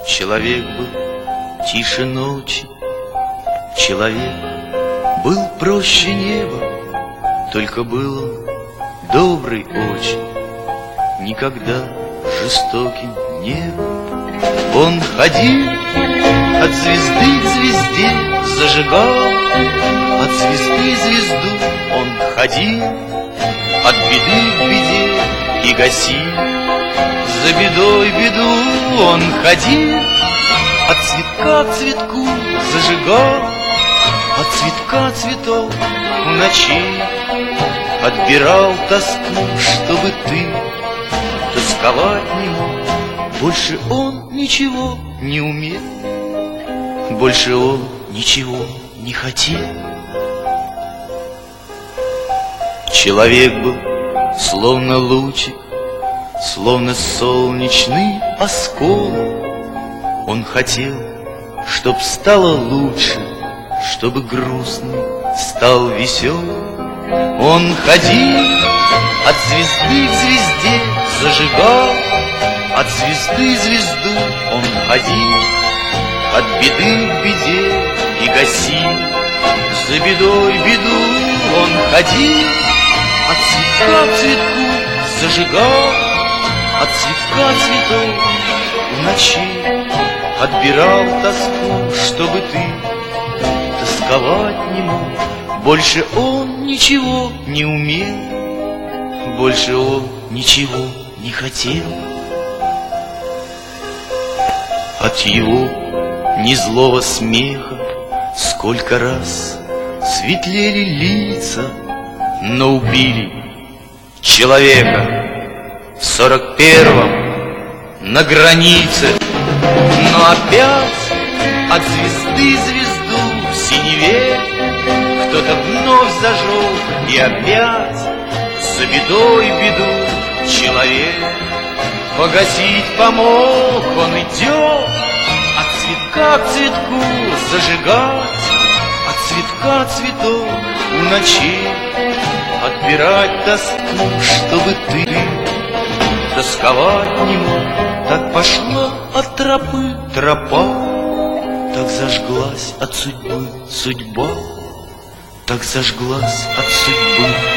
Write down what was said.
Человек был тише ночи, человек был проще неба, только был он добрый очень, никогда жестоким не был. Он ходил от звезды к звезде, зажигал от звезды звезду. Он ходил от беды к беде и гасил за бедой беду. Он ходил от цветка к цветку, зажигал от цветка цветов в ночи, отбирал тоску, чтобы ты тосковать не мог. Больше он ничего не умел, больше он ничего не хотел. Человек был словно лучик, словно солнечный осколок. Он хотел, чтоб стало лучше, чтобы грустный стал веселым. Он ходил от звезды к звезде, зажигал от звезды звезду. Он ходил от беды к беде и гасил за бедой беду. Он ходил от цветка к цветку, зажигал от цветка цветов в ночи, отбирал тоску, чтобы ты тосковать не мог. Больше он ничего не умел, больше он ничего не хотел. От его незлого смеха сколько раз светлели лица, но убили человека в 41-м на границе. Но опять от звезды звезду в синеве кто-то вновь зажег, и опять за бедой беду человек погасить помог. Он идет от цветка к цветку, зажигать от цветка цветов в ночи, отбирать тоску, чтобы ты тосковать не мог. Так пошла от тропы тропа, так зажглась от судьбы судьба, так зажглась от судьбы